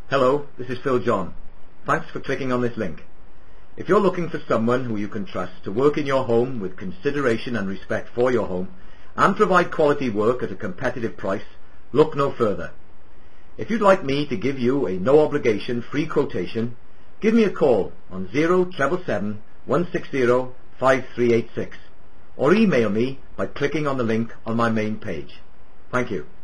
Hello, this is Phil John. Thanks for clicking on this link. If you're looking for someone who you can trust to work in your home with consideration and respect for your home and provide quality work at a competitive price, look no further. If you'd like me to give you a no-obligation free quotation, give me a call on 0777 160 5386 or email me by clicking on the link on my main page. Thank you.